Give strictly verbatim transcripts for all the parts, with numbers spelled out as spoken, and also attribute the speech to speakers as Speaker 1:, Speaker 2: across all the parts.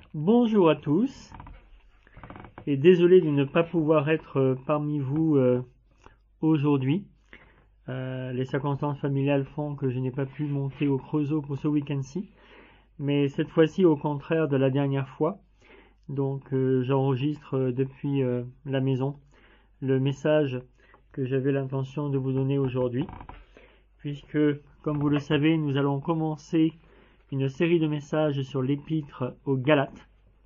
Speaker 1: Bonjour à tous, et désolé de ne pas pouvoir être parmi vous euh, aujourd'hui. Euh, les circonstances familiales font que je n'ai pas pu monter au Creusot pour ce week-end-ci, mais cette fois-ci au contraire de la dernière fois. Donc euh, j'enregistre depuis euh, la maison le message que j'avais l'intention de vous donner aujourd'hui, puisque, comme vous le savez, nous allons commencer une série de messages sur l'épître aux Galates.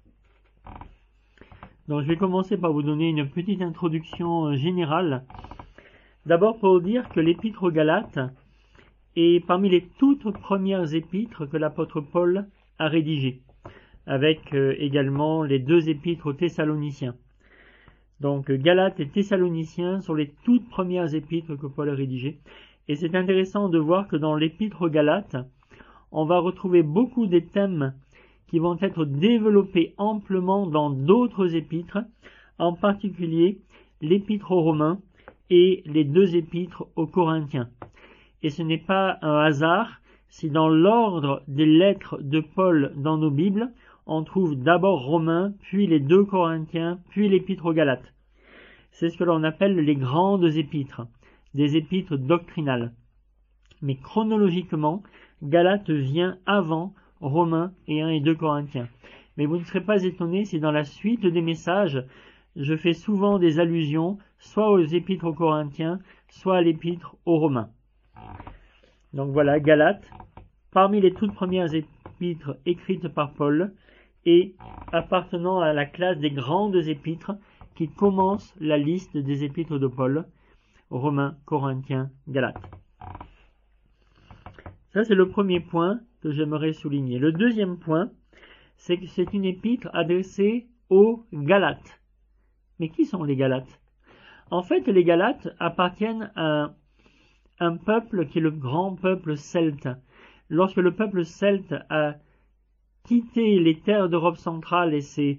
Speaker 1: Donc je vais commencer par vous donner une petite introduction générale. D'abord pour dire que l'épître aux Galates est parmi les toutes premières épîtres que l'apôtre Paul a rédigées, avec euh, également les deux épîtres aux Thessaloniciens. Donc Galates et Thessaloniciens sont les toutes premières épîtres que Paul a rédigées. Et c'est intéressant de voir que dans l'épître aux Galates, on va retrouver beaucoup des thèmes qui vont être développés amplement dans d'autres épîtres, en particulier l'épître aux Romains et les deux épîtres aux Corinthiens. Et ce n'est pas un hasard si dans l'ordre des lettres de Paul dans nos Bibles, on trouve d'abord Romains, puis les deux Corinthiens, puis l'épître aux Galates. C'est ce que l'on appelle les grandes épîtres, des épîtres doctrinales. Mais chronologiquement, Galates vient avant Romains et un et deux Corinthiens. Mais vous ne serez pas étonnés si dans la suite des messages, je fais souvent des allusions soit aux épîtres aux Corinthiens, soit à l'épître aux Romains. Donc voilà, Galates, parmi les toutes premières épîtres écrites par Paul et appartenant à la classe des grandes épîtres qui commencent la liste des épîtres de Paul, Romains, Corinthiens, Galates. Ça, c'est le premier point que j'aimerais souligner. Le deuxième point, c'est que c'est une épître adressée aux Galates. Mais qui sont les Galates? En fait, les Galates appartiennent à un peuple qui est le grand peuple celte. Lorsque le peuple celte a quitté les terres d'Europe centrale et s'est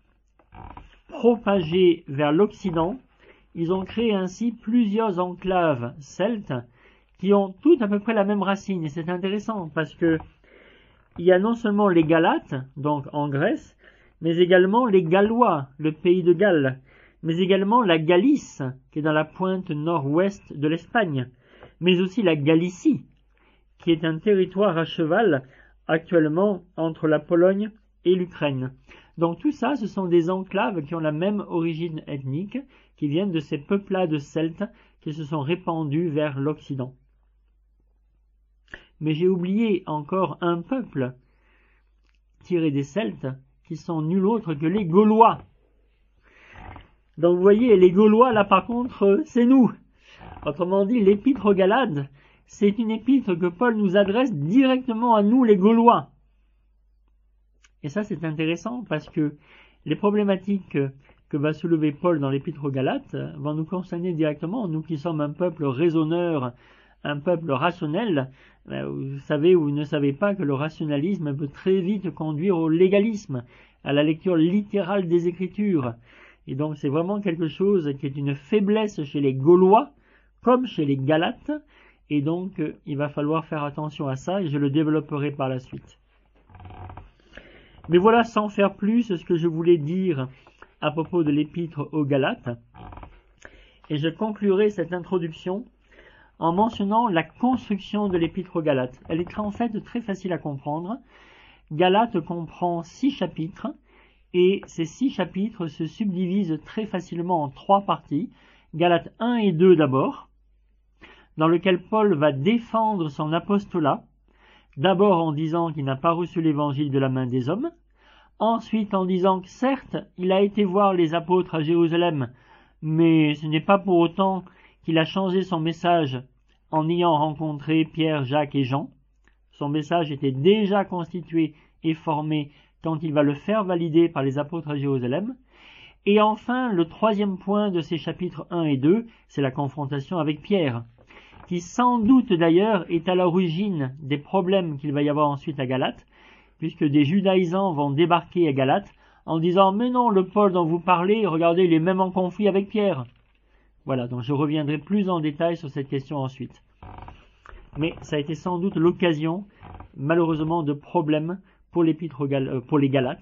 Speaker 1: propagé vers l'Occident, ils ont créé ainsi plusieurs enclaves celtes qui ont toutes à peu près la même racine. Et c'est intéressant parce que il y a non seulement les Galates, donc en Grèce, mais également les Gallois, le pays de Galles, mais également la Galice, qui est dans la pointe nord-ouest de l'Espagne, mais aussi la Galicie, qui est un territoire à cheval actuellement entre la Pologne et l'Ukraine. Donc tout ça, ce sont des enclaves qui ont la même origine ethnique, qui viennent de ces peuplades celtes qui se sont répandus vers l'Occident. Mais j'ai oublié encore un peuple tiré des Celtes qui sont nul autre que les Gaulois. Donc vous voyez, les Gaulois, là par contre, c'est nous. Autrement dit, l'épître aux Galates, c'est une épître que Paul nous adresse directement à nous, les Gaulois. Et ça, c'est intéressant parce que les problématiques que va soulever Paul dans l'épître aux Galates vont nous concerner directement, nous qui sommes un peuple raisonneur, un peuple rationnel. Vous savez ou vous ne savez pas que le rationalisme peut très vite conduire au légalisme, à la lecture littérale des Écritures. Et donc c'est vraiment quelque chose qui est une faiblesse chez les Gaulois, comme chez les Galates, et donc il va falloir faire attention à ça, et je le développerai par la suite. Mais voilà, sans faire plus, ce que je voulais dire à propos de l'épître aux Galates, et je conclurai cette introduction en mentionnant la construction de l'épître aux Galates. Elle est en fait très facile à comprendre. Galates comprend six chapitres, et ces six chapitres se subdivisent très facilement en trois parties. Galates un et deux d'abord, dans lequel Paul va défendre son apostolat, d'abord en disant qu'il n'a pas reçu l'évangile de la main des hommes, ensuite en disant que certes, il a été voir les apôtres à Jérusalem, mais ce n'est pas pour autant qu'il a changé son message en ayant rencontré Pierre, Jacques et Jean. Son message était déjà constitué et formé quand il va le faire valider par les apôtres à Jérusalem. Et enfin, le troisième point de ces chapitres un et deux, c'est la confrontation avec Pierre, qui sans doute d'ailleurs est à l'origine des problèmes qu'il va y avoir ensuite à Galates, puisque des judaïsants vont débarquer à Galates en disant « Mais non, le Paul dont vous parlez, regardez, il est même en conflit avec Pierre ». Voilà, donc je reviendrai plus en détail sur cette question ensuite. Mais ça a été sans doute l'occasion, malheureusement, de problèmes pour l'épître aux Gal- euh, pour les Galates,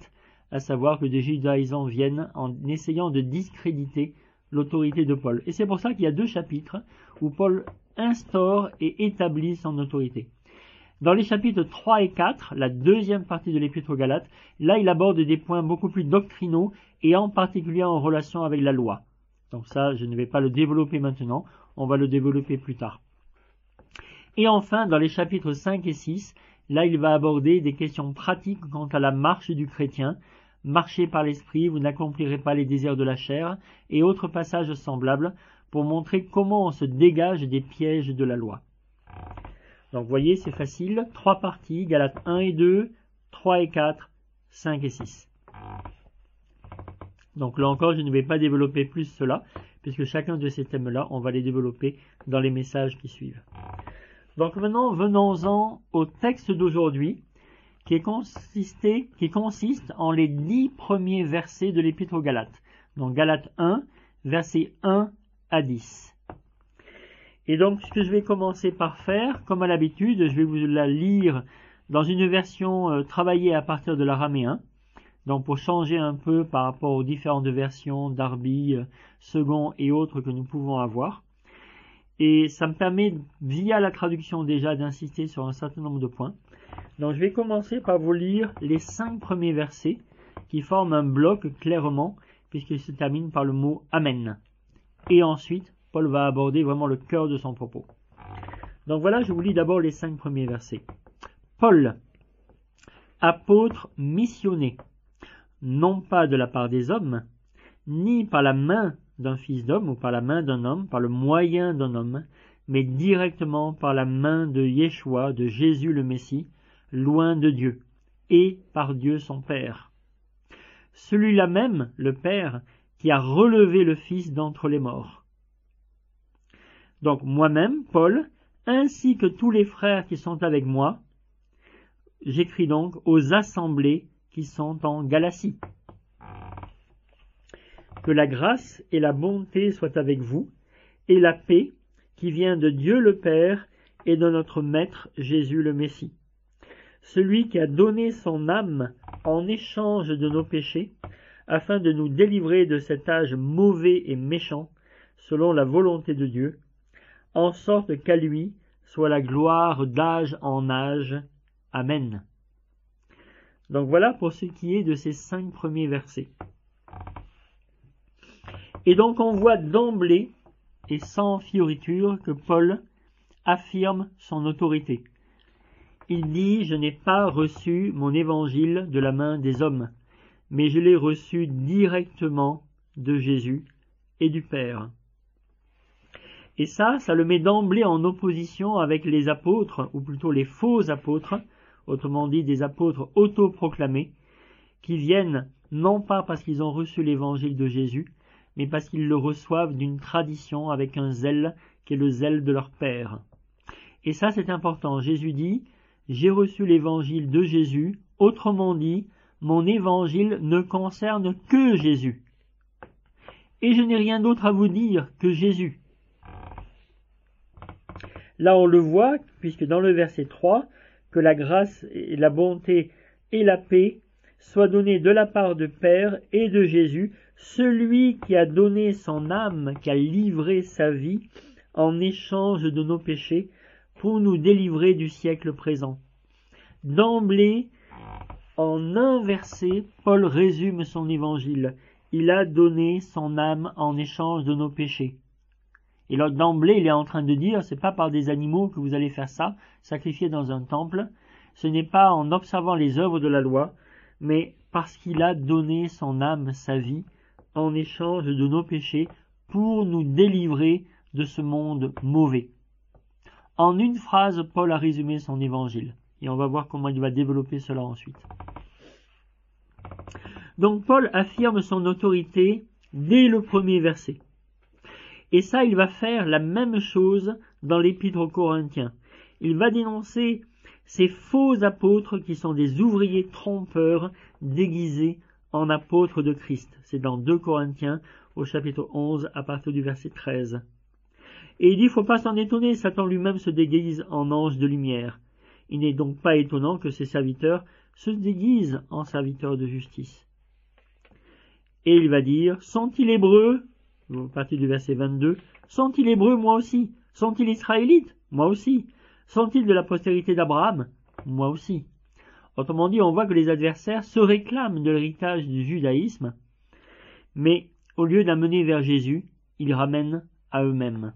Speaker 1: à savoir que des judaïsants viennent en essayant de discréditer l'autorité de Paul. Et c'est pour ça qu'il y a deux chapitres où Paul instaure et établit son autorité. Dans les chapitres trois et quatre, la deuxième partie de l'Épître aux Galates, là il aborde des points beaucoup plus doctrinaux et en particulier en relation avec la loi. Donc ça, je ne vais pas le développer maintenant, on va le développer plus tard. Et enfin, dans les chapitres cinq et six, là il va aborder des questions pratiques quant à la marche du chrétien. Marchez par l'esprit, vous n'accomplirez pas les désirs de la chair, et autres passages semblables pour montrer comment on se dégage des pièges de la loi. Donc vous voyez, c'est facile, trois parties, Galates un et deux, trois et quatre, cinq et six. Donc là encore, je ne vais pas développer plus cela, puisque chacun de ces thèmes-là, on va les développer dans les messages qui suivent. Donc maintenant, venons-en au texte d'aujourd'hui, qui, est consisté, qui consiste en les dix premiers versets de l'Épître aux Galates. Donc Galates un, versets un à dix. Et donc ce que je vais commencer par faire, comme à l'habitude, je vais vous la lire dans une version euh, travaillée à partir de l'araméen. Donc pour changer un peu par rapport aux différentes versions d'Arbi, euh, second et autres que nous pouvons avoir. Et ça me permet, via la traduction déjà, d'insister sur un certain nombre de points. Donc je vais commencer par vous lire les cinq premiers versets qui forment un bloc clairement, puisqu'ils se terminent par le mot « Amen ». Et ensuite, Paul va aborder vraiment le cœur de son propos. Donc voilà, je vous lis d'abord les cinq premiers versets. Paul, apôtre missionné, non pas de la part des hommes, ni par la main d'un fils d'homme ou par la main d'un homme, par le moyen d'un homme, mais directement par la main de Yeshua, de Jésus le Messie, loin de Dieu, et par Dieu son Père. Celui-là même, le Père, qui a relevé le Fils d'entre les morts. Donc moi-même, Paul, ainsi que tous les frères qui sont avec moi, j'écris donc aux assemblées qui sont en Galatie. Que la grâce et la bonté soient avec vous, et la paix qui vient de Dieu le Père et de notre Maître Jésus le Messie. Celui qui a donné son âme en échange de nos péchés, afin de nous délivrer de cet âge mauvais et méchant, selon la volonté de Dieu, en sorte qu'à lui soit la gloire d'âge en âge. Amen. Donc voilà pour ce qui est de ces cinq premiers versets. Et donc on voit d'emblée et sans fioriture que Paul affirme son autorité. Il dit « Je n'ai pas reçu mon évangile de la main des hommes, mais je l'ai reçu directement de Jésus et du Père. » Et ça, ça le met d'emblée en opposition avec les apôtres, ou plutôt les faux apôtres, autrement dit des apôtres autoproclamés, qui viennent non pas parce qu'ils ont reçu l'évangile de Jésus, mais parce qu'ils le reçoivent d'une tradition avec un zèle qui est le zèle de leur Père. Et ça, c'est important. Jésus dit « J'ai reçu l'évangile de Jésus », autrement dit, mon évangile ne concerne que Jésus. Et je n'ai rien d'autre à vous dire que Jésus. Là, on le voit, puisque dans le verset trois, que la grâce et la bonté et la paix soient données de la part de Père et de Jésus, celui qui a donné son âme, qui a livré sa vie en échange de nos péchés pour nous délivrer du siècle présent. D'emblée, en un verset, Paul résume son évangile. Il a donné son âme en échange de nos péchés. Et là, d'emblée, il est en train de dire, c'est pas par des animaux que vous allez faire ça, sacrifier dans un temple. Ce n'est pas en observant les œuvres de la loi, mais parce qu'il a donné son âme, sa vie, en échange de nos péchés, pour nous délivrer de ce monde mauvais. En une phrase, Paul a résumé son évangile. Et on va voir comment il va développer cela ensuite. Donc Paul affirme son autorité dès le premier verset. Et ça, il va faire la même chose dans l'Épître aux Corinthiens. Il va dénoncer ces faux apôtres qui sont des ouvriers trompeurs déguisés en apôtres de Christ. C'est dans deux Corinthiens au chapitre onze à partir du verset treize. Et il dit, il ne faut pas s'en étonner, Satan lui-même se déguise en ange de lumière. Il n'est donc pas étonnant que ses serviteurs se déguisent en serviteurs de justice. Et il va dire, sont-ils hébreux? À partir du verset vingt-deux, sont-ils hébreux? Moi aussi. Sont-ils israélites? Moi aussi. Sont-ils de la postérité d'Abraham? Moi aussi. Autrement dit, on voit que les adversaires se réclament de l'héritage du judaïsme, mais au lieu d'amener vers Jésus, ils ramènent à eux-mêmes.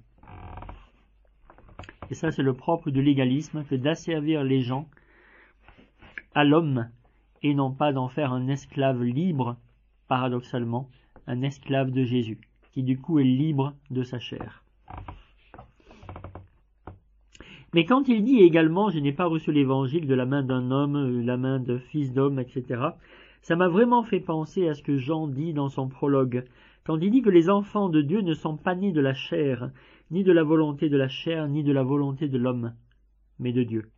Speaker 1: Et ça, c'est le propre de l'égalisme, que d'asservir les gens à l'homme, et non pas d'en faire un esclave libre, paradoxalement, un esclave de Jésus, qui du coup est libre de sa chair. Mais quand il dit également « je n'ai pas reçu l'évangile de la main d'un homme, la main de fils d'homme, et cetera » ça m'a vraiment fait penser à ce que Jean dit dans son prologue, quand il dit que les enfants de Dieu ne sont pas nés de la chair, ni de la volonté de la chair, ni de la volonté de l'homme, mais de Dieu.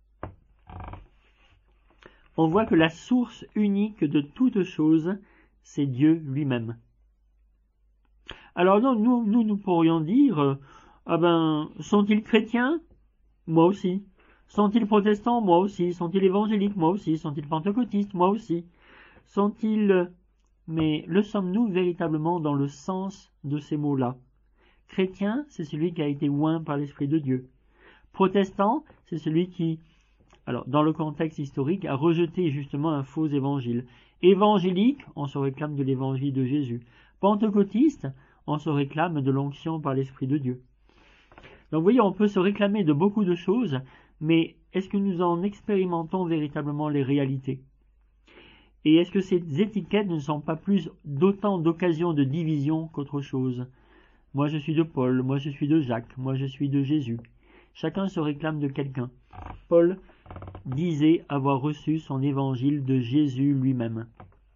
Speaker 1: On voit que la source unique de toute chose, c'est Dieu lui-même. Alors non, nous, nous, nous pourrions dire, euh, ah ben, sont-ils chrétiens? Moi aussi. Sont-ils protestants? Moi aussi. Sont-ils évangéliques? Moi aussi. Sont-ils pentecôtistes? Moi aussi. Sont-ils... Mais le sommes-nous véritablement dans le sens de ces mots-là? Chrétien, c'est celui qui a été oint par l'Esprit de Dieu. Protestant, c'est celui qui, alors dans le contexte historique, a rejeté justement un faux évangile. Évangélique, on se réclame de l'évangile de Jésus. Pentecôtiste, on se réclame de l'onction par l'Esprit de Dieu. Donc vous voyez, on peut se réclamer de beaucoup de choses, mais est-ce que nous en expérimentons véritablement les réalités? Et est-ce que ces étiquettes ne sont pas plus d'autant d'occasions de division qu'autre chose? Moi je suis de Paul, moi je suis de Jacques, moi je suis de Jésus. Chacun se réclame de quelqu'un. Paul disait avoir reçu son évangile de Jésus lui-même.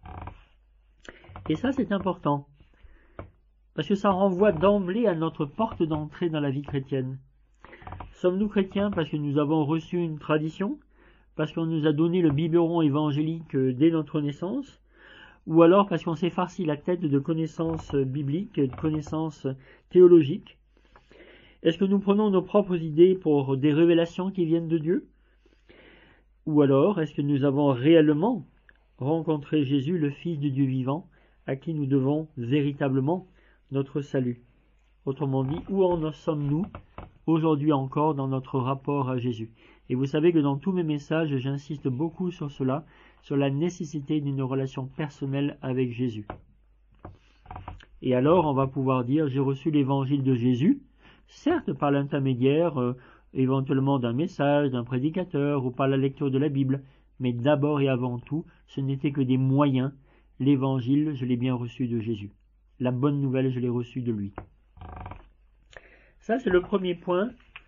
Speaker 1: Et ça c'est important, parce que ça renvoie d'emblée à notre porte d'entrée dans la vie chrétienne. Sommes-nous chrétiens parce que nous avons reçu une tradition, parce qu'on nous a donné le biberon évangélique dès notre naissance, ou alors parce qu'on s'est farci la tête de connaissances bibliques, de connaissances théologiques? Est-ce que nous prenons nos propres idées pour des révélations qui viennent de Dieu? Ou alors, est-ce que nous avons réellement rencontré Jésus, le Fils de Dieu vivant, à qui nous devons véritablement notre salut? Autrement dit, où en sommes-nous aujourd'hui encore dans notre rapport à Jésus? Et vous savez que dans tous mes messages, j'insiste beaucoup sur cela, sur la nécessité d'une relation personnelle avec Jésus. Et alors, on va pouvoir dire, j'ai reçu l'évangile de Jésus, certes par l'intermédiaire euh, éventuellement d'un message, d'un prédicateur ou par la lecture de la Bible, mais d'abord et avant tout, ce n'était que des moyens. L'évangile, je l'ai bien reçu de Jésus. La bonne nouvelle, je l'ai reçue de lui. Ça, c'est le premier point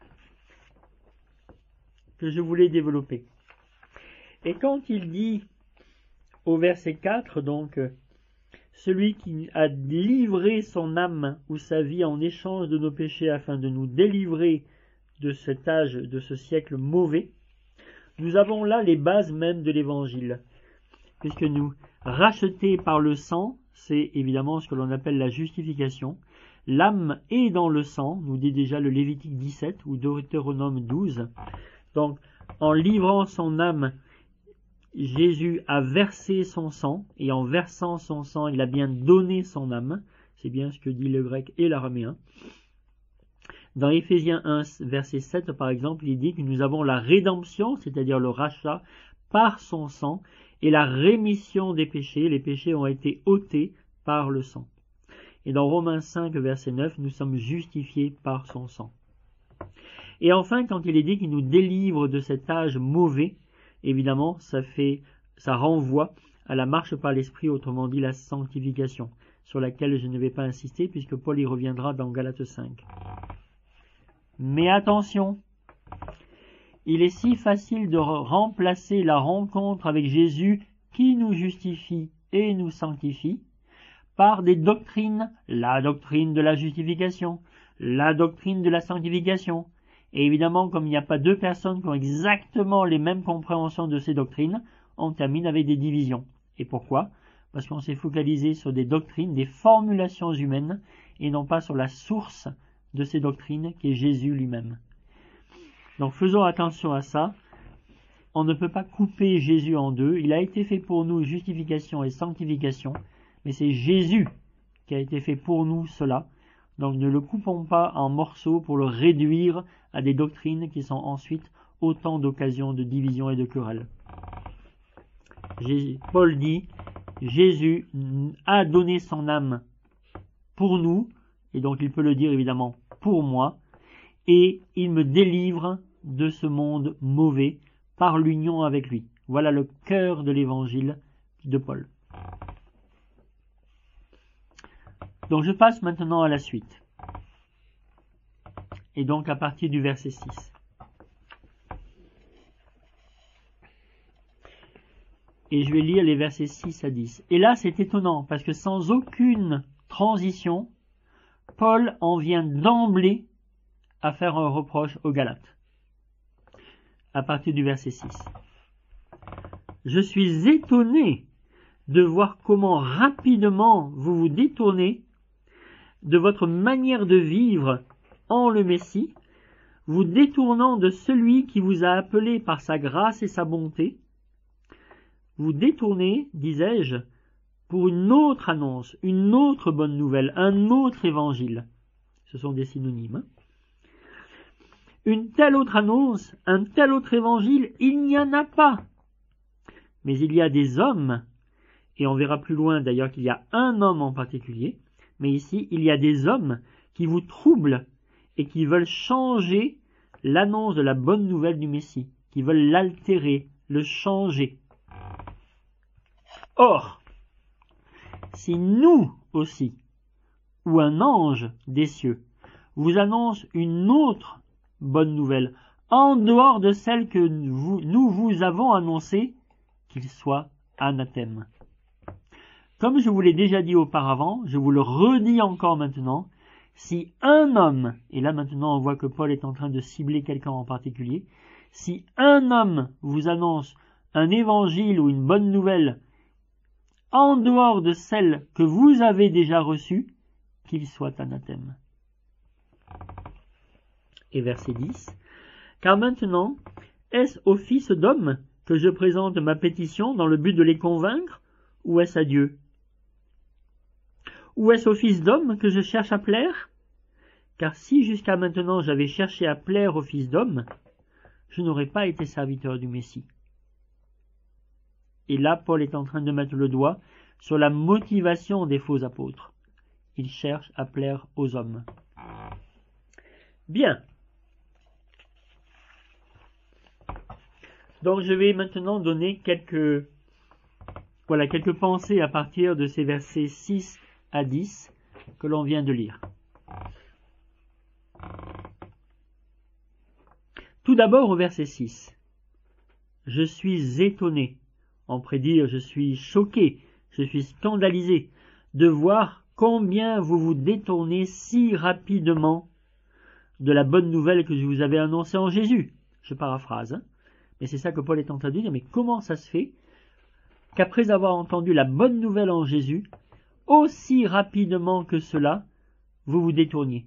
Speaker 1: que je voulais développer. Et quand il dit au verset quatre, donc, celui qui a livré son âme ou sa vie en échange de nos péchés afin de nous délivrer de cet âge, de ce siècle mauvais, nous avons là les bases même de l'évangile, puisque nous, rachetés par le sang, c'est évidemment ce que l'on appelle la justification. L'âme est dans le sang, nous dit déjà le Lévitique dix-sept ou Deutéronome douze. Donc, en livrant son âme, Jésus a versé son sang, et en versant son sang, il a bien donné son âme. C'est bien ce que dit le grec et l'araméen. Dans Éphésiens un, verset sept, par exemple, il dit que nous avons la rédemption, c'est-à-dire le rachat, par son sang, et la rémission des péchés. Les péchés ont été ôtés par le sang. Et dans Romains cinq, verset neuf, nous sommes justifiés par son sang. Et enfin, quand il est dit qu'il nous délivre de cet âge mauvais, évidemment, ça fait, ça renvoie à la marche par l'esprit, autrement dit la sanctification, sur laquelle je ne vais pas insister, puisque Paul y reviendra dans Galates cinq. Mais attention, il est si facile de remplacer la rencontre avec Jésus qui nous justifie et nous sanctifie par des doctrines, la doctrine de la justification, la doctrine de la sanctification. Et évidemment, comme il n'y a pas deux personnes qui ont exactement les mêmes compréhensions de ces doctrines, on termine avec des divisions. Et pourquoi? Parce qu'on s'est focalisé sur des doctrines, des formulations humaines, et non pas sur la source de ces doctrines qui est Jésus lui-même. Donc faisons attention à ça. On ne peut pas couper Jésus en deux. Il a été fait pour nous justification et sanctification, mais c'est Jésus qui a été fait pour nous cela. Donc ne le coupons pas en morceaux pour le réduire à des doctrines qui sont ensuite autant d'occasions de division et de querelle. Paul dit, Jésus a donné son âme pour nous, et donc il peut le dire évidemment pour moi, et il me délivre de ce monde mauvais par l'union avec lui. Voilà le cœur de l'évangile de Paul. Donc je passe maintenant à la suite. Et donc à partir du verset six. Et je vais lire les versets six à dix. Et là c'est étonnant, parce que sans aucune transition, Paul en vient d'emblée à faire un reproche aux Galates. À partir du verset six. Je suis étonné de voir comment rapidement vous vous détournez de votre manière de vivre en le Messie, vous détournant de celui qui vous a appelé par sa grâce et sa bonté. Vous détournez, disais-je, pour une autre annonce, une autre bonne nouvelle, un autre évangile. Ce sont des synonymes. Hein. Une telle autre annonce, un tel autre évangile, il n'y en a pas. Mais il y a des hommes, et on verra plus loin d'ailleurs qu'il y a un homme en particulier, mais ici il y a des hommes qui vous troublent et qui veulent changer l'annonce de la bonne nouvelle du Messie, qui veulent l'altérer, le changer. Or, si nous aussi, ou un ange des cieux, vous annonce une autre bonne nouvelle, en dehors de celle que vous, nous vous avons annoncée, qu'il soit anathème. Comme je vous l'ai déjà dit auparavant, je vous le redis encore maintenant, si un homme, et là maintenant on voit que Paul est en train de cibler quelqu'un en particulier, si un homme vous annonce un évangile ou une bonne nouvelle en dehors de celle que vous avez déjà reçue, qu'il soit anathème. Et verset dix. Car maintenant, est-ce aux fils d'hommes que je présente ma pétition dans le but de les convaincre, ou est-ce à Dieu? Ou est-ce aux fils d'hommes que je cherche à plaire? Car si jusqu'à maintenant j'avais cherché à plaire aux fils d'hommes, je n'aurais pas été serviteur du Messie. Et là, Paul est en train de mettre le doigt sur la motivation des faux apôtres. Ils cherchent à plaire aux hommes. Bien. Donc je vais maintenant donner quelques, voilà, quelques pensées à partir de ces versets six à dix que l'on vient de lire. Tout d'abord au verset six. Je suis étonné, en prédire je suis choqué, je suis scandalisé de voir combien vous vous détournez si rapidement de la bonne nouvelle que je vous avais annoncée en Jésus. Je paraphrase, hein. Et c'est ça que Paul est en train de dire, mais comment ça se fait qu'après avoir entendu la bonne nouvelle en Jésus, aussi rapidement que cela, vous vous détourniez?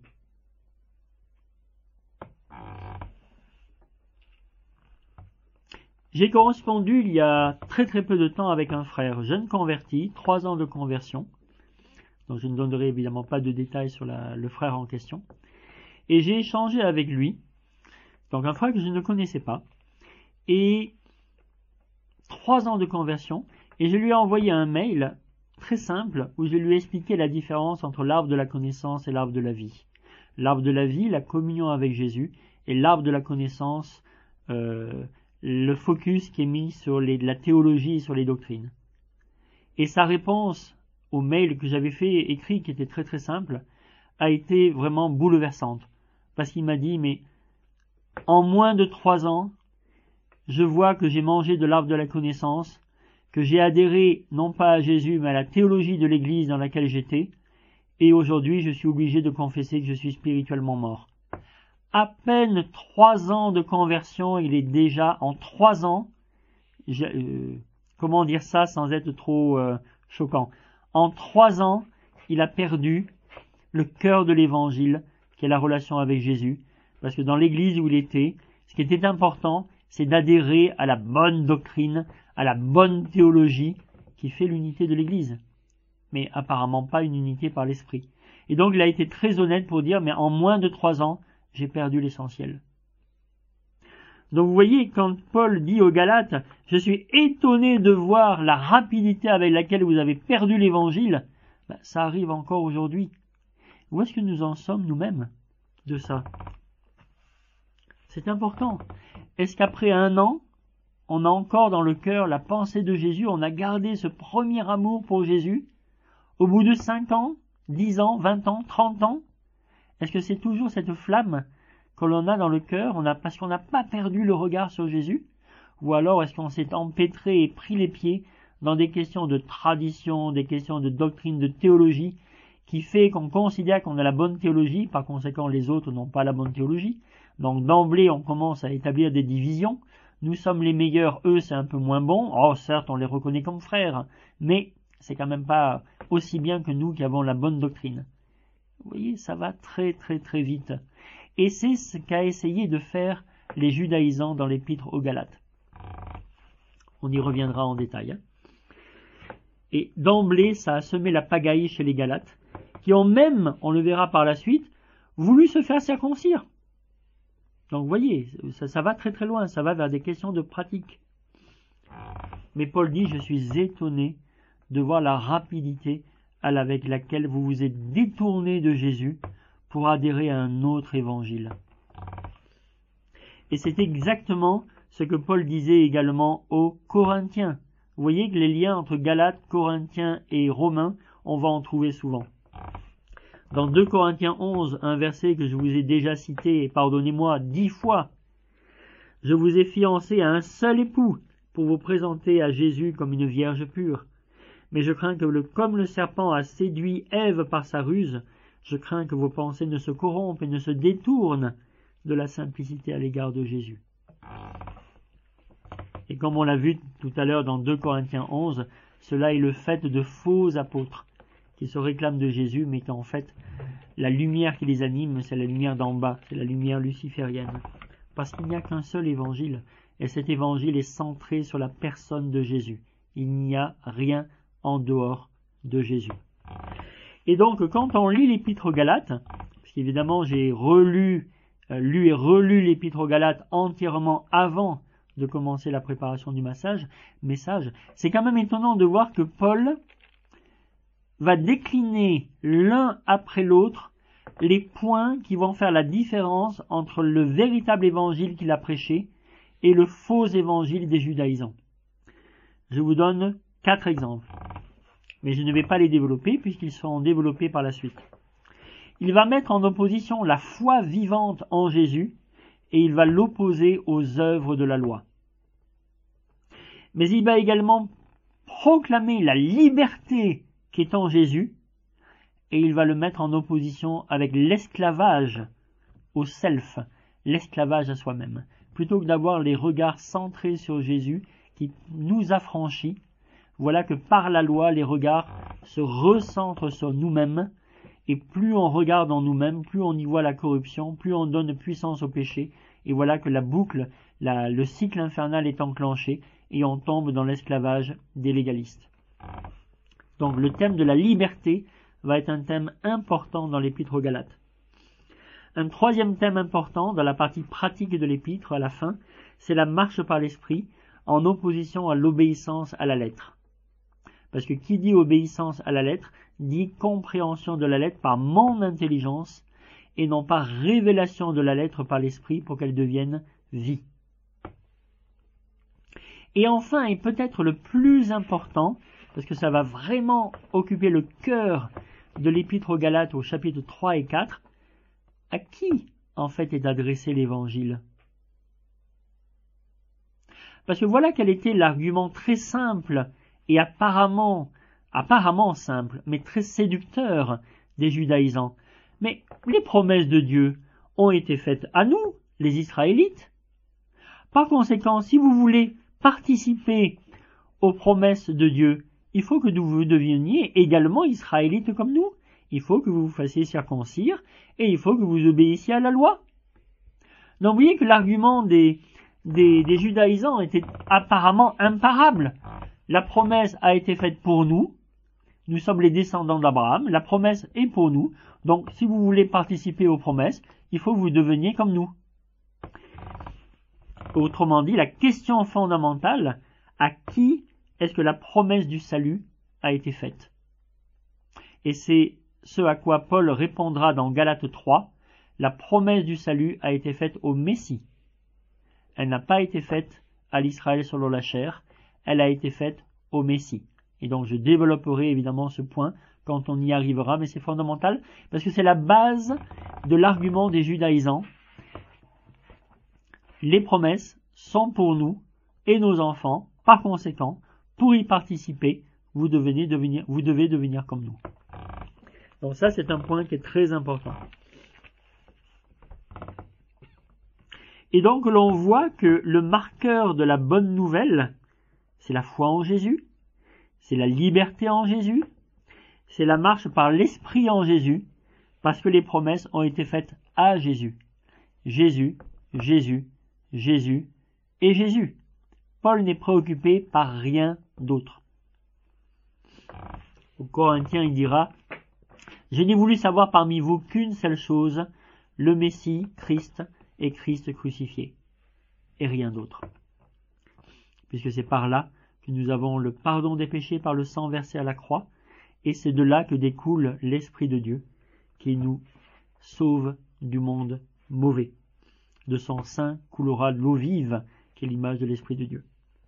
Speaker 1: J'ai correspondu il y a très très peu de temps avec un frère jeune converti, trois ans de conversion, donc je ne donnerai évidemment pas de détails sur la, le frère en question, et j'ai échangé avec lui, donc un frère que je ne connaissais pas, et trois ans de conversion, et je lui ai envoyé un mail très simple où je lui ai expliqué la différence entre l'arbre de la connaissance et l'arbre de la vie. L'arbre de la vie, la communion avec Jésus, et l'arbre de la connaissance, euh, le focus qui est mis sur les, la théologie et sur les doctrines. Et sa réponse au mail que j'avais fait écrit, qui était très très simple, a été vraiment bouleversante. Parce qu'il m'a dit, mais en moins de trois ans, je vois que j'ai mangé de l'arbre de la connaissance, que j'ai adhéré non pas à Jésus, mais à la théologie de l'Église dans laquelle j'étais, et aujourd'hui je suis obligé de confesser que je suis spirituellement mort. À peine trois ans de conversion, il est déjà, en trois ans, euh, comment dire ça sans être trop euh, choquant, en trois ans, il a perdu le cœur de l'Évangile, qui est la relation avec Jésus, parce que dans l'Église où il était, ce qui était important, c'est d'adhérer à la bonne doctrine, à la bonne théologie qui fait l'unité de l'Église. mais apparemment pas une unité par l'esprit. Et donc il a été très honnête pour dire, mais en moins de trois ans, j'ai perdu l'essentiel. Donc vous voyez, quand Paul dit aux Galates, je suis étonné de voir la rapidité avec laquelle vous avez perdu l'évangile, ben, ça arrive encore aujourd'hui. Où est-ce que nous en sommes nous-mêmes de ça? C'est important. Est-ce qu'après un an, on a encore dans le cœur la pensée de Jésus, on a gardé ce premier amour pour Jésus? Au bout de cinq ans, dix ans, vingt ans, trente ans, est-ce que c'est toujours cette flamme que l'on a dans le cœur, on a, parce qu'on n'a pas perdu le regard sur Jésus? Ou alors est-ce qu'on s'est empêtré et pris les pieds dans des questions de tradition, des questions de doctrine, de théologie, qui fait qu'on considère qu'on a la bonne théologie, par conséquent les autres n'ont pas la bonne théologie. Donc d'emblée on commence à établir des divisions. Nous sommes les meilleurs, eux c'est un peu moins bon. Oh certes on les reconnaît comme frères, mais c'est quand même pas aussi bien que nous qui avons la bonne doctrine. Vous voyez, ça va très très très vite. Et c'est ce qu'a essayé de faire les judaïsants dans l'épître aux Galates. On y reviendra en détail. Hein. Et d'emblée, ça a semé la pagaille chez les Galates, qui ont même, on le verra par la suite, voulu se faire circoncire. Donc vous voyez, ça, ça va très très loin, ça va vers des questions de pratique. Mais Paul dit, je suis étonné de voir la rapidité avec laquelle vous vous êtes détourné de Jésus pour adhérer à un autre évangile. Et c'est exactement ce que Paul disait également aux Corinthiens. Vous voyez que les liens entre Galates, Corinthiens et Romains, on va en trouver souvent. Dans deux Corinthiens onze, un verset que je vous ai déjà cité, pardonnez-moi, dix fois, « Je vous ai fiancé à un seul époux pour vous présenter à Jésus comme une vierge pure. Mais je crains que, le, comme le serpent a séduit Ève par sa ruse, je crains que vos pensées ne se corrompent et ne se détournent de la simplicité à l'égard de Jésus. » Et comme on l'a vu tout à l'heure dans deux Corinthiens onze, cela est le fait de faux apôtres qui se réclament de Jésus, mais qu'en fait, la lumière qui les anime, c'est la lumière d'en bas, c'est la lumière luciférienne. Parce qu'il n'y a qu'un seul évangile, et cet évangile est centré sur la personne de Jésus. Il n'y a rien en dehors de Jésus. Et donc, quand on lit l'épître aux Galates, parce qu'évidemment j'ai relu, euh, lu et relu l'épître aux Galates entièrement avant de commencer la préparation du message, message, c'est quand même étonnant de voir que Paul va décliner l'un après l'autre les points qui vont faire la différence entre le véritable évangile qu'il a prêché et le faux évangile des judaïsants. Je vous donne quatre exemples, mais je ne vais pas les développer puisqu'ils seront développés par la suite. Il va mettre en opposition la foi vivante en Jésus et il va l'opposer aux œuvres de la loi. Mais il va également proclamer la liberté qui est en Jésus, et il va le mettre en opposition avec l'esclavage au self, l'esclavage à soi-même. Plutôt que d'avoir les regards centrés sur Jésus qui nous affranchit, voilà que par la loi, les regards se recentrent sur nous-mêmes, et plus on regarde en nous-mêmes, plus on y voit la corruption, plus on donne puissance au péché, et voilà que la boucle, la, le cycle infernal est enclenché, et on tombe dans l'esclavage des légalistes. Donc le thème de la liberté va être un thème important dans l'épître aux Galates. Un troisième thème important dans la partie pratique de l'épître à la fin, c'est la marche par l'esprit en opposition à l'obéissance à la lettre. Parce que qui dit obéissance à la lettre dit compréhension de la lettre par mon intelligence et non pas révélation de la lettre par l'esprit pour qu'elle devienne vie. Et enfin, et peut-être le plus important, parce que ça va vraiment occuper le cœur de l'épître aux Galates au chapitre trois et quatre, à qui en fait est adressé l'évangile? Parce que voilà quel était l'argument très simple et apparemment, apparemment simple, mais très séducteur des judaïsants. Mais les promesses de Dieu ont été faites à nous, les Israélites. Par conséquent, si vous voulez participer aux promesses de Dieu, il faut que vous deveniez également israélites comme nous. Il faut que vous vous fassiez circoncire et il faut que vous obéissiez à la loi. Donc vous voyez que l'argument des, des, des judaïsants était apparemment imparable. La promesse a été faite pour nous, Nous sommes les descendants d'Abraham, la promesse est pour nous, donc si vous voulez participer aux promesses, il faut que vous deveniez comme nous. Autrement dit, la question fondamentale, à qui est-ce que la promesse du salut a été faite? Et c'est ce à quoi Paul répondra dans Galates trois, la promesse du salut a été faite au Messie. Elle n'a pas été faite à l'Israël selon la chair, elle a été faite au Messie. Et donc je développerai évidemment ce point quand on y arrivera, mais c'est fondamental parce que c'est la base de l'argument des judaïsants. Les promesses sont pour nous et nos enfants, par conséquent, pour y participer, vous devez devenir, vous devez devenir comme nous. Donc ça, c'est un point qui est très important. Et donc, l'on voit que le marqueur de la bonne nouvelle, c'est la foi en Jésus, c'est la liberté en Jésus, c'est la marche par l'Esprit en Jésus, parce que les promesses ont été faites à Jésus. Jésus, Jésus, Jésus et Jésus. Paul n'est préoccupé par rien d'autre. Aux Corinthiens, il dira « Je n'ai voulu savoir parmi vous qu'une seule chose, le Messie, Christ et Christ crucifié, et rien d'autre. » Puisque c'est par là que nous avons le pardon des péchés par le sang versé à la croix, et c'est de là que découle l'Esprit de Dieu, qui nous sauve du monde mauvais. De son sein coulera l'eau vive, qui est l'image de l'Esprit de Dieu.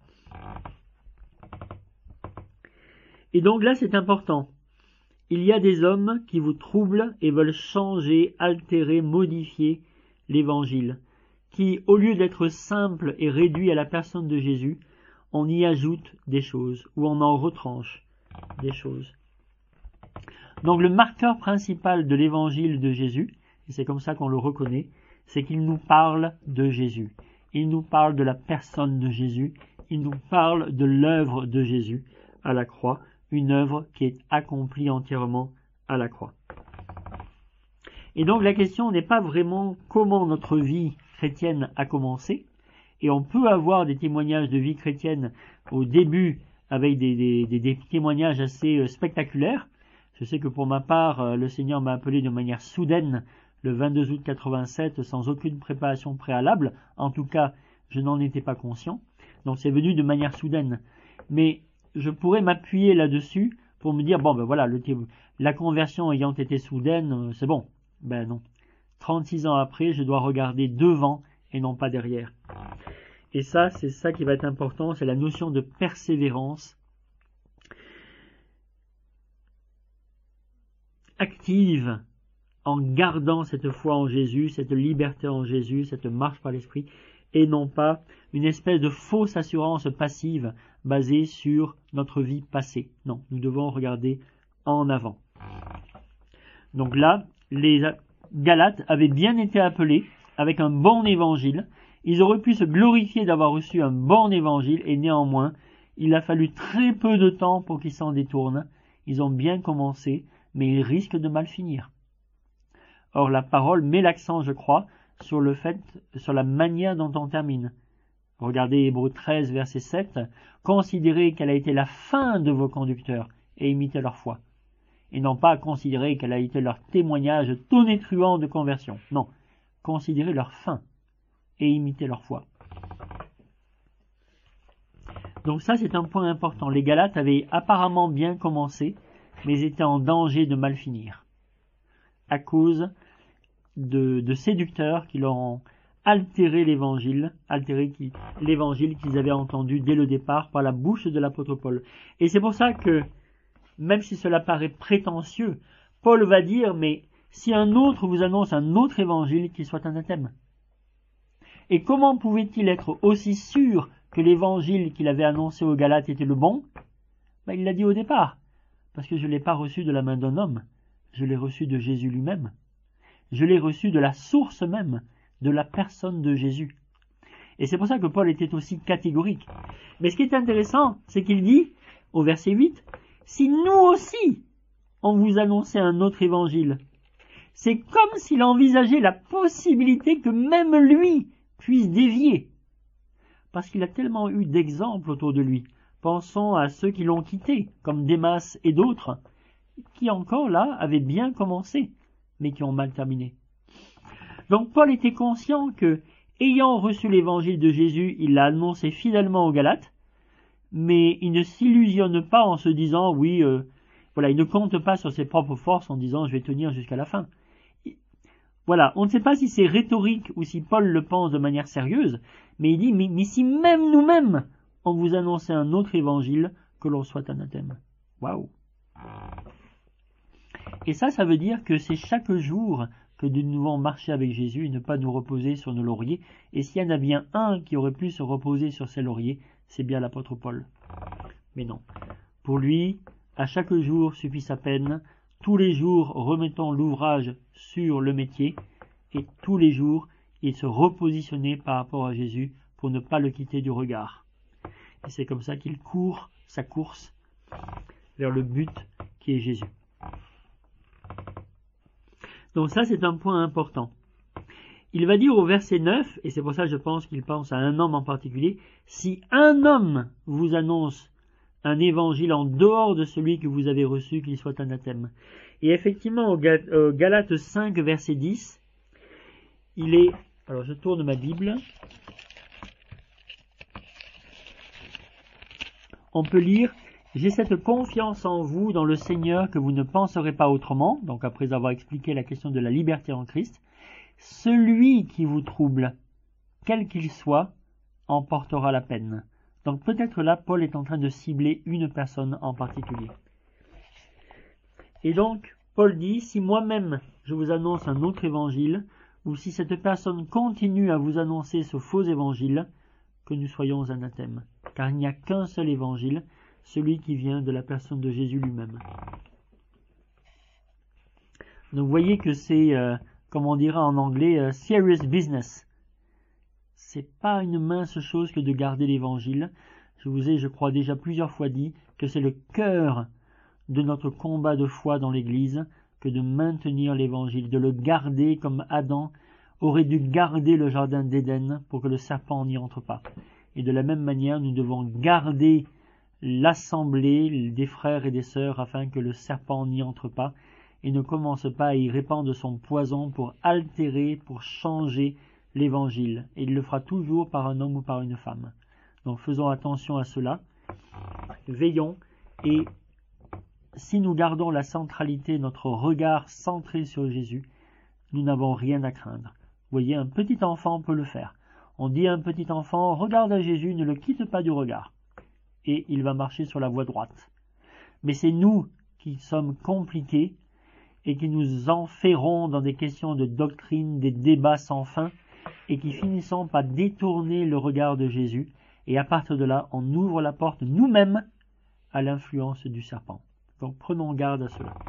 Speaker 1: Et donc là, c'est important. Il y a des hommes qui vous troublent et veulent changer, altérer, modifier l'Évangile, qui, au lieu d'être simple et réduit à la personne de Jésus, on y ajoute des choses, ou on en retranche des choses. Donc le marqueur principal de l'Évangile de Jésus, et c'est comme ça qu'on le reconnaît, c'est qu'il nous parle de Jésus. Il nous parle de la personne de Jésus, il nous parle de l'œuvre de Jésus à la croix, une œuvre qui est accomplie entièrement à la croix. Et donc la question n'est pas vraiment comment notre vie chrétienne a commencé, et on peut avoir des témoignages de vie chrétienne au début avec des, des, des, des témoignages assez spectaculaires. Je sais que pour ma part, le Seigneur m'a appelé de manière soudaine le vingt-deux août quatre-vingt-sept sans aucune préparation préalable. En tout cas, je n'en étais pas conscient. Donc c'est venu de manière soudaine. Mais je pourrais m'appuyer là-dessus pour me dire, bon ben voilà, le, la conversion ayant été soudaine, c'est bon. Ben non. trente-six ans après, je dois regarder devant et non pas derrière. Et ça, c'est ça qui va être important, c'est la notion de persévérance active en gardant cette foi en Jésus, cette liberté en Jésus, cette marche par l'Esprit, et non pas une espèce de fausse assurance passive basée sur notre vie passée. Non, nous devons regarder en avant. Donc là, les Galates avaient bien été appelés avec un bon évangile. Ils auraient pu se glorifier d'avoir reçu un bon évangile, et néanmoins, il a fallu très peu de temps pour qu'ils s'en détournent. Ils ont bien commencé, mais ils risquent de mal finir. Or, la parole met l'accent, je crois, sur le fait, sur la manière dont on termine. Regardez Hébreux treize, verset sept. Considérez qu'elle a été la fin de vos conducteurs et imitez leur foi. Et non pas considérer qu'elle a été leur témoignage tonitruant de conversion. Non, considérez leur fin et imitez leur foi. Donc ça, c'est un point important. Les Galates avaient apparemment bien commencé, mais étaient en danger de mal finir, à cause de, de séducteurs qui leur ont altéré l'évangile, altéré qui, l'évangile qu'ils avaient entendu dès le départ par la bouche de l'apôtre Paul. Et c'est pour ça que, même si cela paraît prétentieux, Paul va dire, mais si un autre vous annonce un autre évangile, qu'il soit anathème. Et comment pouvait-il être aussi sûr que l'évangile qu'il avait annoncé aux Galates était le bon? Ben, il l'a dit au départ, parce que je ne l'ai pas reçu de la main d'un homme, je l'ai reçu de Jésus lui-même. Je l'ai reçu de la source même, de la personne de Jésus. Et c'est pour ça que Paul était aussi catégorique. Mais ce qui est intéressant, c'est qu'il dit, au verset huit, « Si nous aussi, on vous annonçait un autre évangile, c'est comme s'il envisageait la possibilité que même lui puisse dévier. » Parce qu'il a tellement eu d'exemples autour de lui, Pensons à ceux qui l'ont quitté, comme Démas et d'autres, qui encore là avaient bien commencé, mais qui ont mal terminé. Donc Paul était conscient que, ayant reçu l'évangile de Jésus, il l'a annoncé fidèlement aux Galates, mais il ne s'illusionne pas en se disant, oui, euh, voilà, il ne compte pas sur ses propres forces en disant, je vais tenir jusqu'à la fin. Voilà, on ne sait pas si c'est rhétorique ou si Paul le pense de manière sérieuse, mais il dit, mais, mais si même nous-mêmes, on vous annonçait un autre évangile, que l'on soit anathème. Waouh! Et ça, ça veut dire que c'est chaque jour que nous devons marcher avec Jésus et ne pas nous reposer sur nos lauriers. Et s'il y en a bien un qui aurait pu se reposer sur ses lauriers, c'est bien l'apôtre Paul. Mais non. Pour lui, à chaque jour suffit sa peine. Tous les jours, remettons l'ouvrage sur le métier. Et tous les jours, il se repositionnait par rapport à Jésus pour ne pas le quitter du regard. Et c'est comme ça qu'il court sa course vers le but qui est Jésus. Donc ça, c'est un point important. Il va dire au verset neuf, et c'est pour ça que je pense qu'il pense à un homme en particulier, si un homme vous annonce un évangile en dehors de celui que vous avez reçu, qu'il soit anathème. Et effectivement, au Galates cinq, verset dix, il est... Alors je tourne ma Bible. On peut lire « J'ai cette confiance en vous dans le Seigneur que vous ne penserez pas autrement », donc après avoir expliqué la question de la liberté en Christ, « celui qui vous trouble, quel qu'il soit, en portera la peine ». Donc peut-être là, Paul est en train de cibler une personne en particulier. Et donc, Paul dit, si moi-même je vous annonce un autre évangile, ou si cette personne continue à vous annoncer ce faux évangile, que nous soyons anathèmes. Car il n'y a qu'un seul évangile, celui qui vient de la personne de Jésus lui-même. Donc vous voyez que c'est, euh, comme on dira en anglais, euh, serious business. C'est pas une mince chose que de garder l'évangile. Je vous ai, je crois, déjà plusieurs fois dit que c'est le cœur de notre combat de foi dans l'Église que de maintenir l'évangile, de le garder comme Adam aurait dû garder le jardin d'Éden pour que le serpent n'y entre pas. Et de la même manière, nous devons garder l'assemblée des frères et des sœurs afin que le serpent n'y entre pas et ne commence pas à y répandre son poison pour altérer, pour changer l'évangile. Et il le fera toujours par un homme ou par une femme. Donc faisons attention à cela, veillons, et si nous gardons la centralité, notre regard centré sur Jésus, nous n'avons rien à craindre. Vous voyez, un petit enfant peut le faire. On dit à un petit enfant, regarde à Jésus, ne le quitte pas du regard. Et il va marcher sur la voie droite. Mais c'est nous qui sommes compliqués et qui nous enferrons dans des questions de doctrine, des débats sans fin, et qui finissons par détourner le regard de Jésus. Et à partir de là, on ouvre la porte nous-mêmes à l'influence du serpent. Donc prenons garde à cela.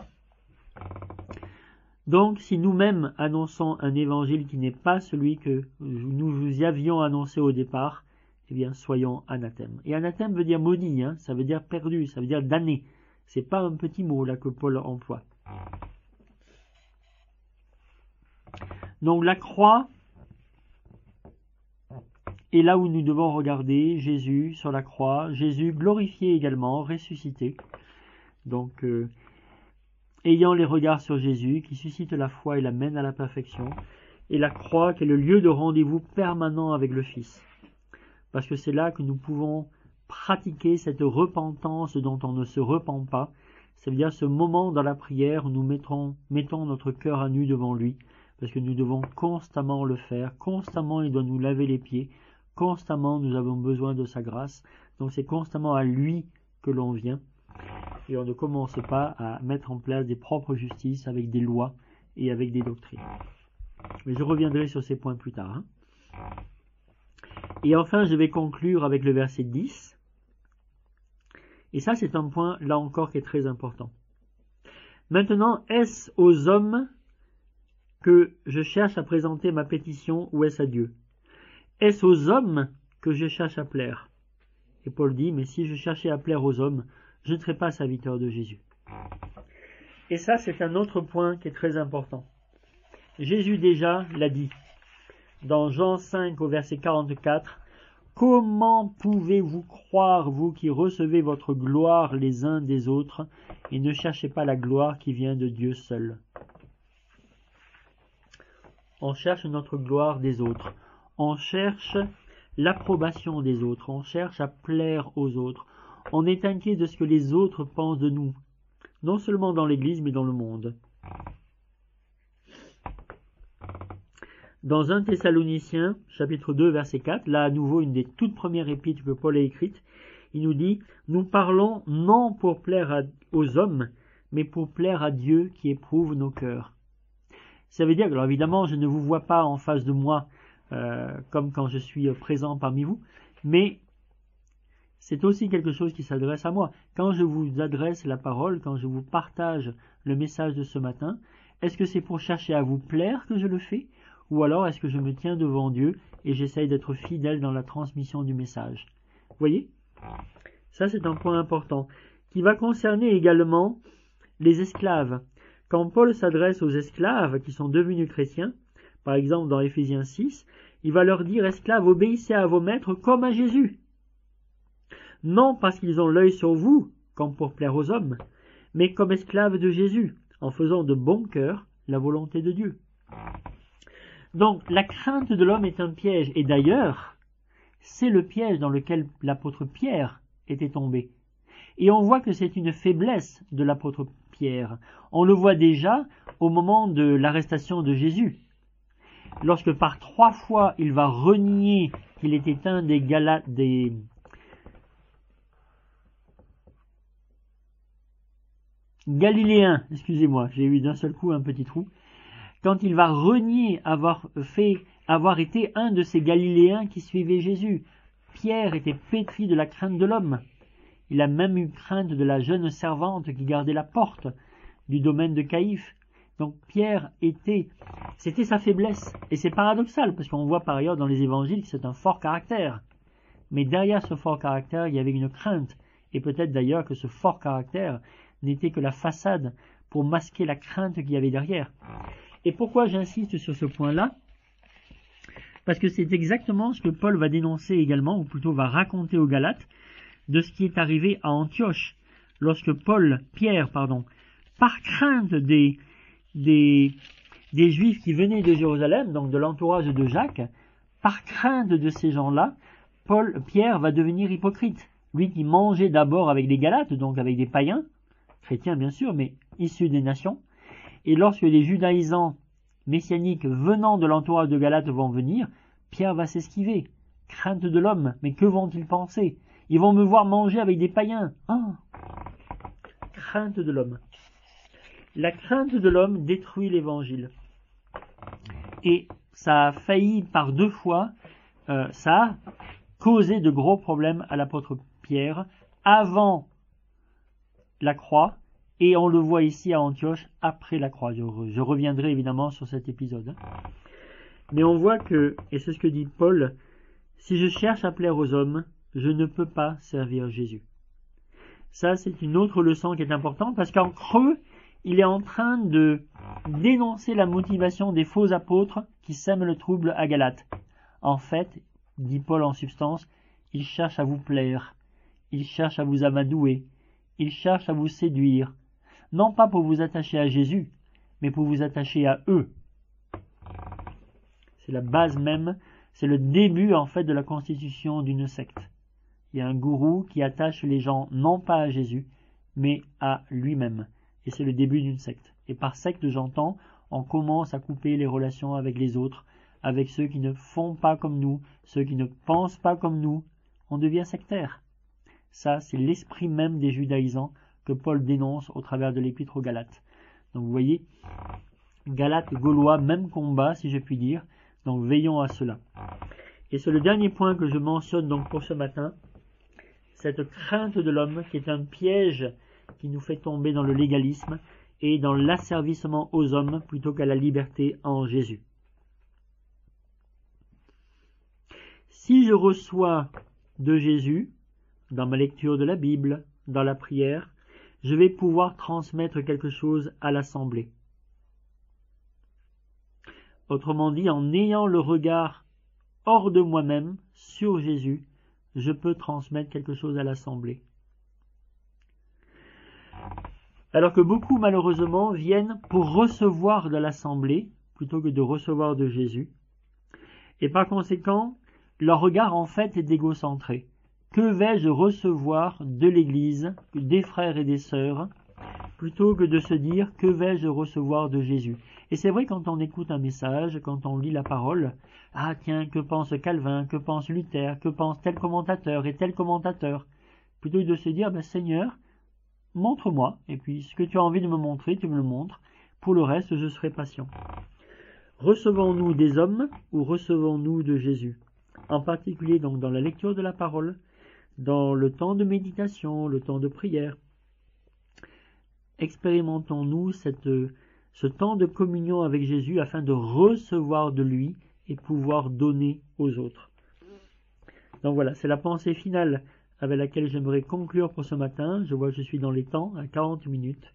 Speaker 1: Donc si nous-mêmes annonçons un évangile qui n'est pas celui que nous vous avions annoncé au départ, eh bien soyons anathèmes. Et anathème veut dire maudit, hein, ça veut dire perdu, ça veut dire damné. C'est pas un petit mot là que Paul emploie. Donc la croix est là où nous devons regarder Jésus sur la croix, Jésus glorifié également, ressuscité. Donc euh, ayant les regards sur Jésus qui suscite la foi et la mène à la perfection, et la croix qui est le lieu de rendez-vous permanent avec le Fils. Parce que c'est là que nous pouvons pratiquer cette repentance dont on ne se repent pas, c'est-à-dire ce moment dans la prière où nous mettrons, mettons notre cœur à nu devant lui, parce que nous devons constamment le faire, constamment il doit nous laver les pieds, constamment nous avons besoin de sa grâce, donc c'est constamment à lui que l'on vient, et on ne commence pas à mettre en place des propres justices avec des lois et avec des doctrines. Mais je reviendrai sur ces points plus tard. Hein. Et enfin, je vais conclure avec le verset dix. Et ça, c'est un point, là encore, qui est très important. Maintenant, est-ce aux hommes que je cherche à présenter ma pétition ou est-ce à Dieu? Est-ce aux hommes que je cherche à plaire? Et Paul dit, mais si je cherchais à plaire aux hommes, je ne serais pas serviteur de Jésus. Et ça, c'est un autre point qui est très important. Jésus déjà l'a dit. Dans Jean cinq au verset quarante-quatre, Comment pouvez-vous croire, vous qui recevez votre gloire les uns des autres, et ne cherchez pas la gloire qui vient de Dieu seul? On cherche notre gloire des autres. On cherche l'approbation des autres. On cherche à plaire aux autres. On est inquiet de ce que les autres pensent de nous, non seulement dans l'Église, mais dans le monde. Dans un Thessaloniciens, chapitre deux, verset quatre, là à nouveau une des toutes premières épîtres que Paul a écrites, il nous dit « Nous parlons non pour plaire à, aux hommes, mais pour plaire à Dieu qui éprouve nos cœurs. » Ça veut dire que, alors évidemment, je ne vous vois pas en face de moi euh, comme quand je suis présent parmi vous, mais c'est aussi quelque chose qui s'adresse à moi. Quand je vous adresse la parole, quand je vous partage le message de ce matin, est-ce que c'est pour chercher à vous plaire que je le fais? Ou alors est-ce que je me tiens devant Dieu et j'essaye d'être fidèle dans la transmission du message? Vous voyez? Ça, c'est un point important, qui va concerner également les esclaves. Quand Paul s'adresse aux esclaves qui sont devenus chrétiens, par exemple dans Éphésiens six, il va leur dire « Esclaves, obéissez à vos maîtres comme à Jésus. Non parce qu'ils ont l'œil sur vous, comme pour plaire aux hommes, mais comme esclaves de Jésus, en faisant de bon cœur la volonté de Dieu. » Donc, la crainte de l'homme est un piège. Et d'ailleurs, c'est le piège dans lequel l'apôtre Pierre était tombé. Et on voit que c'est une faiblesse de l'apôtre Pierre. On le voit déjà au moment de l'arrestation de Jésus. Lorsque par trois fois il va renier qu'il était un des Galates, des Galiléens, excusez-moi, j'ai eu d'un seul coup un petit trou. Quand il va renier avoir fait, avoir été un de ces Galiléens qui suivaient Jésus. Pierre était pétri de la crainte de l'homme. Il a même eu crainte de la jeune servante qui gardait la porte du domaine de Caïphe. Donc Pierre était, c'était sa faiblesse. Et c'est paradoxal, parce qu'on voit par ailleurs dans les évangiles que c'est un fort caractère. Mais derrière ce fort caractère, il y avait une crainte. Et peut-être d'ailleurs que ce fort caractère n'était que la façade pour masquer la crainte qu'il y avait derrière. Et pourquoi j'insiste sur ce point-là? Parce que c'est exactement ce que Paul va dénoncer également, ou plutôt va raconter aux Galates, de ce qui est arrivé à Antioche, lorsque Paul, Pierre, pardon, par crainte des, des, des Juifs qui venaient de Jérusalem, donc de l'entourage de Jacques, par crainte de ces gens-là, Paul, Pierre va devenir hypocrite. Lui qui mangeait d'abord avec des Galates, donc avec des païens, chrétiens bien sûr, mais issus des nations, et lorsque les judaïsants messianiques venant de l'entourage de Galate vont venir, Pierre va s'esquiver. Crainte de l'homme, mais que vont-ils penser? Ils vont me voir manger avec des païens. Ah, crainte de l'homme. La crainte de l'homme détruit l'évangile. Et ça a failli par deux fois, euh, ça a causé de gros problèmes à l'apôtre Pierre avant la croix. Et on le voit ici à Antioche après la croix. Je, je reviendrai évidemment sur cet épisode. Mais on voit que, et c'est ce que dit Paul, si je cherche à plaire aux hommes, je ne peux pas servir Jésus. Ça, c'est une autre leçon qui est importante parce qu'en creux, il est en train de dénoncer la motivation des faux apôtres qui sèment le trouble à Galate. En fait, dit Paul en substance, ils cherchent à vous plaire, ils cherchent à vous amadouer, ils cherchent à vous séduire, non pas pour vous attacher à Jésus, mais pour vous attacher à eux. C'est la base même, c'est le début en fait de la constitution d'une secte. Il y a un gourou qui attache les gens non pas à Jésus, mais à lui-même. Et c'est le début d'une secte. Et par secte, j'entends, on commence à couper les relations avec les autres, avec ceux qui ne font pas comme nous, ceux qui ne pensent pas comme nous. On devient sectaire. Ça, c'est l'esprit même des judaïsants que Paul dénonce au travers de l'épître aux Galates. Donc vous voyez, Galates, Gaulois, même combat, si je puis dire. Donc veillons à cela. Et c'est le dernier point que je mentionne donc pour ce matin, cette crainte de l'homme qui est un piège qui nous fait tomber dans le légalisme et dans l'asservissement aux hommes plutôt qu'à la liberté en Jésus. Si je reçois de Jésus, dans ma lecture de la Bible, dans la prière, je vais pouvoir transmettre quelque chose à l'assemblée. Autrement dit, en ayant le regard hors de moi-même, sur Jésus, je peux transmettre quelque chose à l'assemblée. Alors que beaucoup, malheureusement, viennent pour recevoir de l'assemblée, plutôt que de recevoir de Jésus. Et par conséquent, leur regard, en fait, est égocentré. Que vais-je recevoir de l'Église, des frères et des sœurs, plutôt que de se dire que vais-je recevoir de Jésus. Et c'est vrai, quand on écoute un message, quand on lit la parole, ah tiens, que pense Calvin, que pense Luther, que pense tel commentateur et tel commentateur, plutôt que de se dire, ben, Seigneur, montre-moi, et puis ce que tu as envie de me montrer, tu me le montres, pour le reste, je serai patient. Recevons-nous des hommes ou recevons-nous de Jésus? En particulier donc dans la lecture de la parole, dans le temps de méditation, le temps de prière. Expérimentons-nous cette, ce temps de communion avec Jésus afin de recevoir de lui et pouvoir donner aux autres. Donc voilà, c'est la pensée finale avec laquelle j'aimerais conclure pour ce matin. Je vois que je suis dans les temps, à quarante minutes.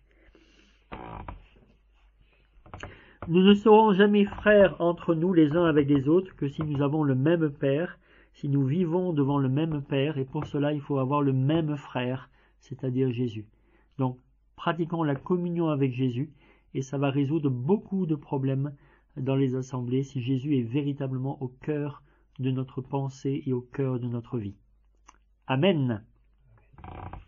Speaker 1: Nous ne serons jamais frères entre nous les uns avec les autres que si nous avons le même Père, si nous vivons devant le même Père, et pour cela il faut avoir le même frère, c'est-à-dire Jésus. Donc, pratiquons la communion avec Jésus, et ça va résoudre beaucoup de problèmes dans les assemblées si Jésus est véritablement au cœur de notre pensée et au cœur de notre vie. Amen.